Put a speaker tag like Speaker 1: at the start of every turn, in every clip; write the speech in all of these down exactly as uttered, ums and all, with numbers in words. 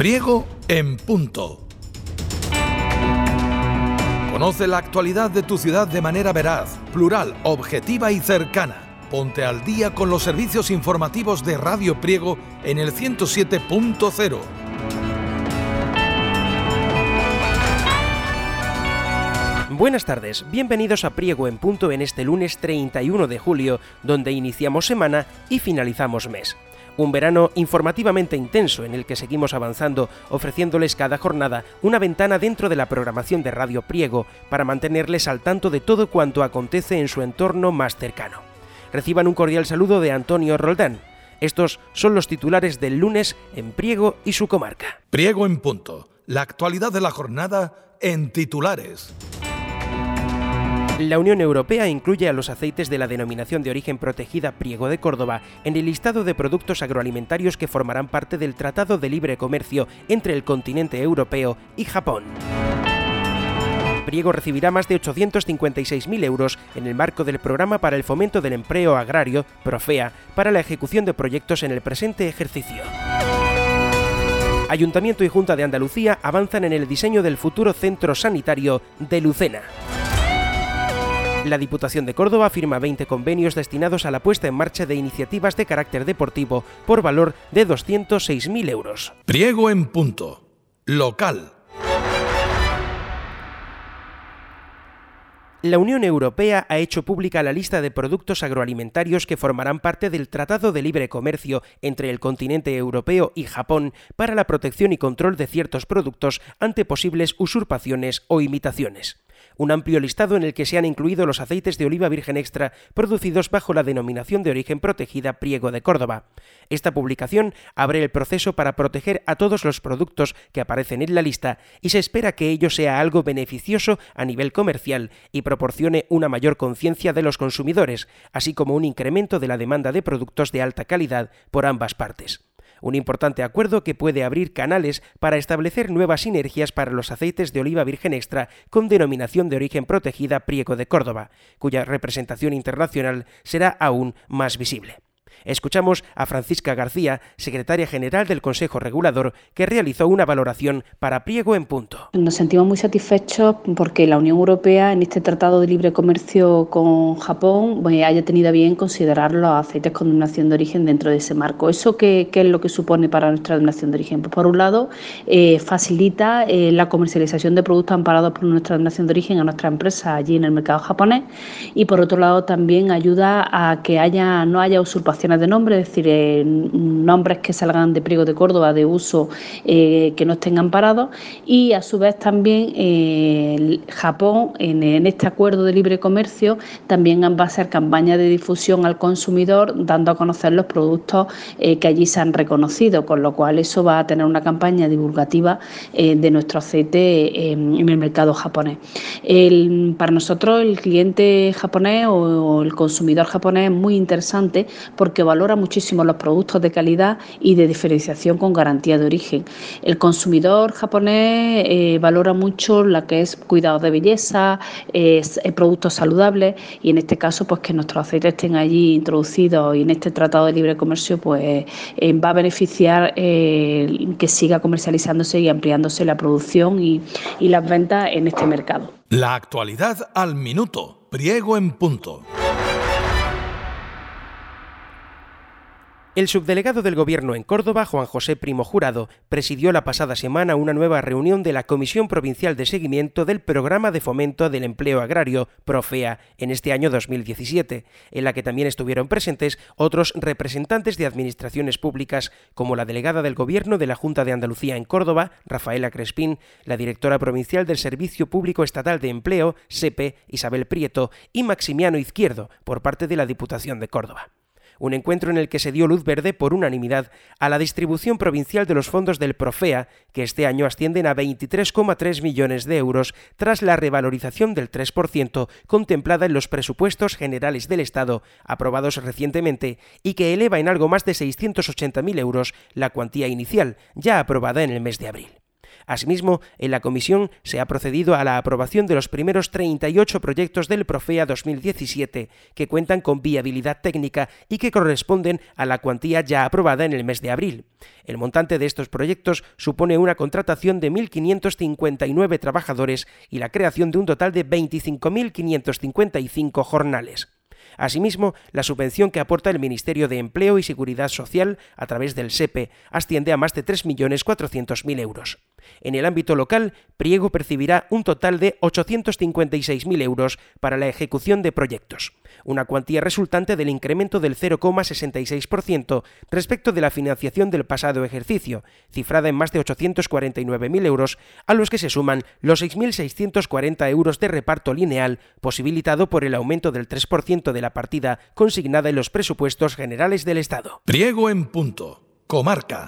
Speaker 1: Priego en punto. Conoce la actualidad de tu ciudad de manera veraz, plural, objetiva y cercana. Ponte al día con los servicios informativos de Radio Priego en el ciento siete punto cero.
Speaker 2: Buenas tardes, bienvenidos a Priego en punto en este lunes treinta y uno de julio, donde iniciamos semana y finalizamos mes. Un verano informativamente intenso en el que seguimos avanzando, ofreciéndoles cada jornada una ventana dentro de la programación de Radio Priego para mantenerles al tanto de todo cuanto acontece en su entorno más cercano. Reciban un cordial saludo de Antonio Roldán. Estos son los titulares del lunes en Priego y su comarca.
Speaker 1: Priego en punto. La actualidad de la jornada en titulares.
Speaker 2: La Unión Europea incluye a los aceites de la denominación de origen protegida Priego de Córdoba en el listado de productos agroalimentarios que formarán parte del Tratado de Libre Comercio entre el continente europeo y Japón. Priego recibirá más de ochocientos cincuenta y seis mil euros en el marco del Programa para el Fomento del Empleo Agrario, PROFEA, para la ejecución de proyectos en el presente ejercicio. Ayuntamiento y Junta de Andalucía avanzan en el diseño del futuro centro sanitario de Lucena. La Diputación de Córdoba firma veinte convenios destinados a la puesta en marcha de iniciativas de carácter deportivo por valor de doscientos seis mil euros.
Speaker 1: Priego en punto. Local.
Speaker 2: La Unión Europea ha hecho pública la lista de productos agroalimentarios que formarán parte del Tratado de Libre Comercio entre el continente europeo y Japón para la protección y control de ciertos productos ante posibles usurpaciones o imitaciones. Un amplio listado en el que se han incluido los aceites de oliva virgen extra producidos bajo la denominación de origen protegida Priego de Córdoba. Esta publicación abre el proceso para proteger a todos los productos que aparecen en la lista y se espera que ello sea algo beneficioso a nivel comercial y proporcione una mayor conciencia de los consumidores, así como un incremento de la demanda de productos de alta calidad por ambas partes. Un importante acuerdo que puede abrir canales para establecer nuevas sinergias para los aceites de oliva virgen extra con denominación de origen protegida Priego de Córdoba, cuya representación internacional será aún más visible. Escuchamos a Francisca García, secretaria general del Consejo Regulador, que realizó una valoración para Priego en punto.
Speaker 3: Nos sentimos muy satisfechos porque la Unión Europea en este Tratado de Libre Comercio con Japón pues, haya tenido a bien considerar los aceites con denominación de origen dentro de ese marco. ¿Eso qué, qué es lo que supone para nuestra denominación de origen? Pues por un lado, eh, facilita eh, la comercialización de productos amparados por nuestra denominación de origen a nuestra empresa allí en el mercado japonés y por otro lado también ayuda a que haya no haya usurpaciones de nombre, es decir, eh, nombres que salgan de Priego de Córdoba de uso eh, que no estén amparados y a su vez también eh, Japón en, en este acuerdo de libre comercio también va a hacer campaña de difusión al consumidor dando a conocer los productos eh, que allí se han reconocido, con lo cual eso va a tener una campaña divulgativa eh, de nuestro aceite eh, en el mercado japonés. El, para nosotros el cliente japonés o, o el consumidor japonés es muy interesante porque valora muchísimo los productos de calidad y de diferenciación con garantía de origen. El consumidor japonés eh, valora mucho la que es cuidado de belleza, eh, productos saludables y en este caso pues que nuestros aceites estén allí introducidos y en este tratado de libre comercio pues eh, va a beneficiar eh, que siga comercializándose y ampliándose la producción y, y las ventas en este mercado.
Speaker 1: La actualidad al minuto. Priego en punto.
Speaker 2: El subdelegado del Gobierno en Córdoba, Juan José Primo Jurado, presidió la pasada semana una nueva reunión de la Comisión Provincial de Seguimiento del Programa de Fomento del Empleo Agrario, PROFEA, en este año dos mil diecisiete, en la que también estuvieron presentes otros representantes de administraciones públicas, como la delegada del Gobierno de la Junta de Andalucía en Córdoba, Rafaela Crespín, la directora provincial del Servicio Público Estatal de Empleo, SEPE, Isabel Prieto, y Maximiano Izquierdo, por parte de la Diputación de Córdoba. Un encuentro en el que se dio luz verde por unanimidad a la distribución provincial de los fondos del PROFEA, que este año ascienden a veintitrés coma tres millones de euros tras la revalorización del tres por ciento contemplada en los presupuestos generales del Estado, aprobados recientemente, y que eleva en algo más de seiscientos ochenta mil euros la cuantía inicial, ya aprobada en el mes de abril. Asimismo, en la comisión se ha procedido a la aprobación de los primeros treinta y ocho proyectos del Profea dos mil diecisiete, que cuentan con viabilidad técnica y que corresponden a la cuantía ya aprobada en el mes de abril. El montante de estos proyectos supone una contratación de mil quinientos cincuenta y nueve trabajadores y la creación de un total de veinticinco mil quinientos cincuenta y cinco jornales. Asimismo, la subvención que aporta el Ministerio de Empleo y Seguridad Social a través del S E P E asciende a más de tres millones cuatrocientos mil euros. En el ámbito local, Priego percibirá un total de ochocientos cincuenta y seis mil euros para la ejecución de proyectos, una cuantía resultante del incremento del cero coma sesenta y seis por ciento respecto de la financiación del pasado ejercicio, cifrada en más de ochocientos cuarenta y nueve mil euros, a los que se suman los seis mil seiscientos cuarenta euros de reparto lineal, posibilitado por el aumento del tres por ciento de la partida consignada en los presupuestos generales del Estado.
Speaker 1: Priego en punto. Comarca.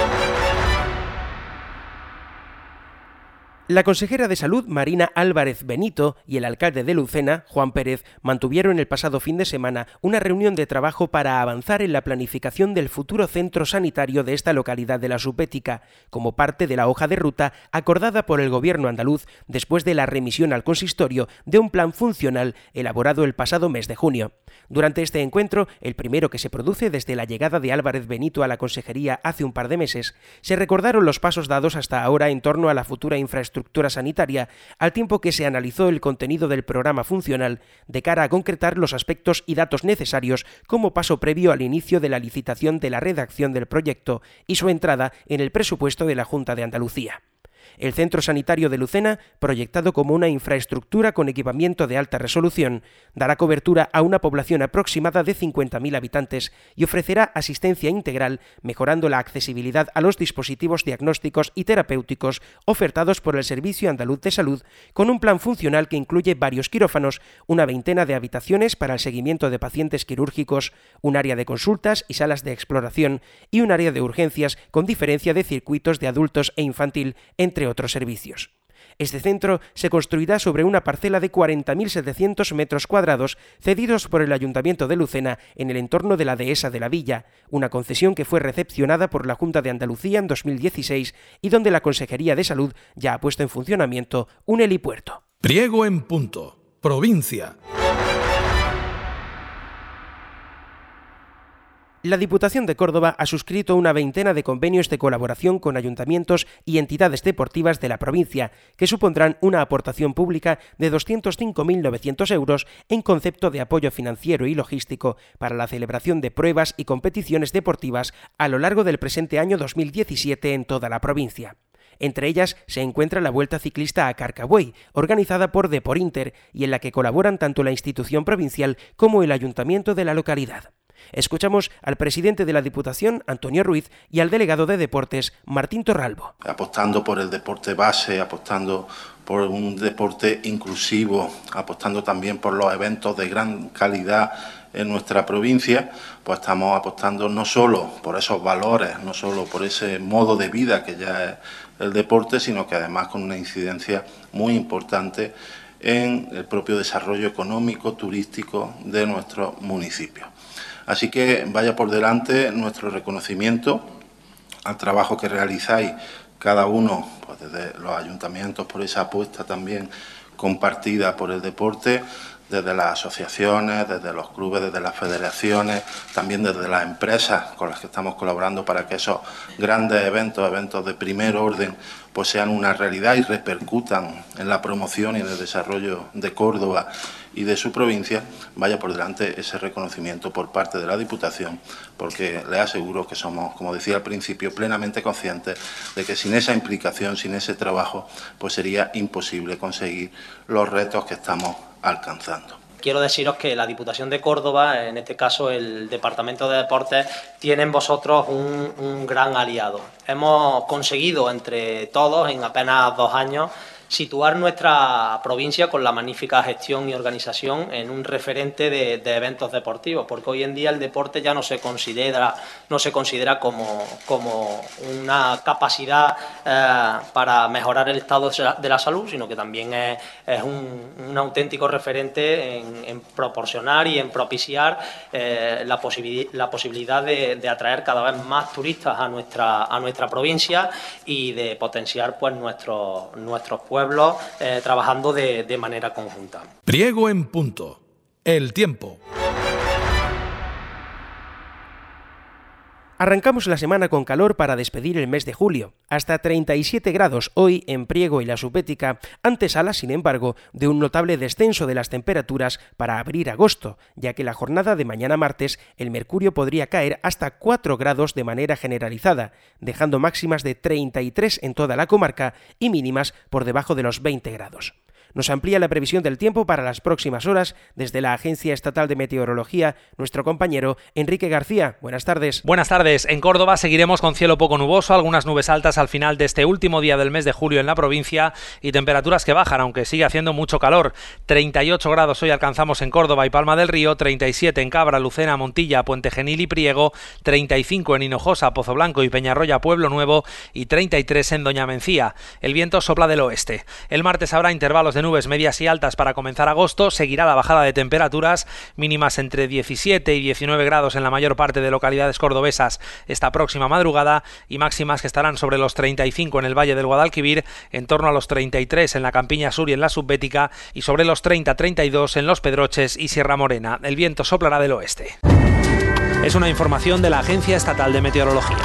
Speaker 2: La consejera de Salud, Marina Álvarez Benito, y el alcalde de Lucena, Juan Pérez, mantuvieron el pasado fin de semana una reunión de trabajo para avanzar en la planificación del futuro centro sanitario de esta localidad de la Subbética, como parte de la hoja de ruta acordada por el Gobierno andaluz después de la remisión al consistorio de un plan funcional elaborado el pasado mes de junio. Durante este encuentro, el primero que se produce desde la llegada de Álvarez Benito a la consejería hace un par de meses, se recordaron los pasos dados hasta ahora en torno a la futura infraestructura sanitaria, al tiempo que se analizó el contenido del programa funcional de cara a concretar los aspectos y datos necesarios como paso previo al inicio de la licitación de la redacción del proyecto y su entrada en el presupuesto de la Junta de Andalucía. El Centro Sanitario de Lucena, proyectado como una infraestructura con equipamiento de alta resolución, dará cobertura a una población aproximada de cincuenta mil habitantes y ofrecerá asistencia integral, mejorando la accesibilidad a los dispositivos diagnósticos y terapéuticos ofertados por el Servicio Andaluz de Salud, con un plan funcional que incluye varios quirófanos, una veintena de habitaciones para el seguimiento de pacientes quirúrgicos, un área de consultas y salas de exploración y un área de urgencias con diferencia de circuitos de adultos e infantil, entre otros servicios. Este centro se construirá sobre una parcela de cuarenta mil setecientos metros cuadrados cedidos por el Ayuntamiento de Lucena en el entorno de la dehesa de la Villa, una concesión que fue recepcionada por la Junta de Andalucía en dos mil dieciséis y donde la Consejería de Salud ya ha puesto en funcionamiento un helipuerto.
Speaker 1: Priego en punto. Provincia.
Speaker 2: La Diputación de Córdoba ha suscrito una veintena de convenios de colaboración con ayuntamientos y entidades deportivas de la provincia, que supondrán una aportación pública de doscientos cinco mil novecientos euros en concepto de apoyo financiero y logístico para la celebración de pruebas y competiciones deportivas a lo largo del presente año dos mil diecisiete en toda la provincia. Entre ellas se encuentra la Vuelta Ciclista a Carcabuey, organizada por Deporinter y en la que colaboran tanto la institución provincial como el ayuntamiento de la localidad. Escuchamos al presidente de la Diputación, Antonio Ruiz, y al delegado de Deportes, Martín Torralbo.
Speaker 4: Apostando por el deporte base, apostando por un deporte inclusivo, apostando también por los eventos de gran calidad en nuestra provincia, pues estamos apostando no solo por esos valores, no solo por ese modo de vida que ya es el deporte, sino que además con una incidencia muy importante en el propio desarrollo económico, turístico de nuestros municipios. Así que vaya por delante nuestro reconocimiento al trabajo que realizáis cada uno, pues desde los ayuntamientos, por esa apuesta también compartida por el deporte, desde las asociaciones, desde los clubes, desde las federaciones, también desde las empresas con las que estamos colaborando para que esos grandes eventos, eventos de primer orden, pues sean una realidad y repercutan en la promoción y en el desarrollo de Córdoba y de su provincia. Vaya por delante ese reconocimiento por parte de la Diputación, porque les aseguro que somos, como decía al principio, plenamente conscientes de que sin esa implicación, sin ese trabajo, pues sería imposible conseguir los retos que estamos alcanzando.
Speaker 5: Quiero deciros que la Diputación de Córdoba, en este caso el Departamento de Deportes, tiene en vosotros un, un gran aliado. Hemos conseguido entre todos, en apenas dos años, situar nuestra provincia con la magnífica gestión y organización en un referente de, de eventos deportivos, porque hoy en día el deporte ya no se considera, no se considera como, como una capacidad eh, para mejorar el estado de la salud, sino que también es, es un, un auténtico referente en, en proporcionar y en propiciar eh, la, posibil la posibilidad de, de atraer cada vez más turistas a nuestra, a nuestra provincia y de potenciar pues nuestros nuestros pueblos eh, trabajando de, de manera conjunta.
Speaker 1: Priego en punto. El tiempo.
Speaker 2: Arrancamos la semana con calor para despedir el mes de julio. Hasta treinta y siete grados hoy en Priego y la Subbética, antesala, sin embargo, de un notable descenso de las temperaturas para abrir agosto, ya que la jornada de mañana martes el mercurio podría caer hasta cuatro grados de manera generalizada, dejando máximas de treinta y tres en toda la comarca y mínimas por debajo de los veinte grados. Nos amplía la previsión del tiempo para las próximas horas desde la Agencia Estatal de Meteorología nuestro compañero Enrique García. Buenas tardes.
Speaker 6: Buenas tardes. En Córdoba seguiremos con cielo poco nuboso, algunas nubes altas al final de este último día del mes de julio en la provincia y temperaturas que bajan, aunque sigue haciendo mucho calor. treinta y ocho grados hoy alcanzamos en Córdoba y Palma del Río, treinta y siete en Cabra, Lucena, Montilla, Puente Genil y Priego, treinta y cinco en Hinojosa, Pozo Blanco y Peñarroya, Pueblo Nuevo y treinta y tres en Doña Mencía. El viento sopla del oeste. El martes habrá intervalos de nubes medias y altas para comenzar agosto, seguirá la bajada de temperaturas mínimas entre diecisiete y diecinueve grados en la mayor parte de localidades cordobesas esta próxima madrugada y máximas que estarán sobre los treinta y cinco en el Valle del Guadalquivir, en torno a los treinta y tres en la Campiña Sur y en la Subbética y sobre los treinta a treinta y dos en Los Pedroches y Sierra Morena. El viento soplará del oeste. Es una información de la Agencia Estatal de Meteorología.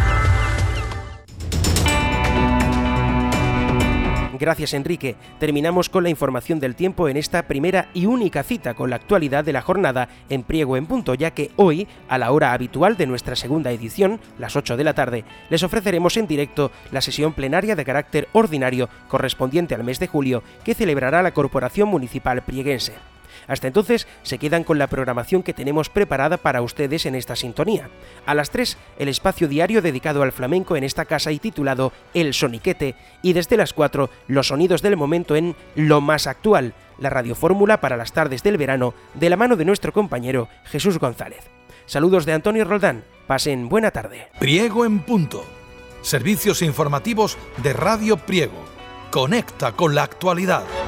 Speaker 2: Gracias, Enrique. Terminamos con la información del tiempo en esta primera y única cita con la actualidad de la jornada en Priego en punto, ya que hoy, a la hora habitual de nuestra segunda edición, las ocho de la tarde, les ofreceremos en directo la sesión plenaria de carácter ordinario correspondiente al mes de julio que celebrará la Corporación Municipal Prieguense. Hasta entonces se quedan con la programación que tenemos preparada para ustedes en esta sintonía. A las tres, el espacio diario dedicado al flamenco en esta casa y titulado El Soniquete, y desde las cuatro, los sonidos del momento en Lo Más Actual, la radiofórmula para las tardes del verano, de la mano de nuestro compañero Jesús González. Saludos de Antonio Roldán. Pasen buena tarde.
Speaker 1: Priego en punto. Servicios informativos de Radio Priego. Conecta con la actualidad.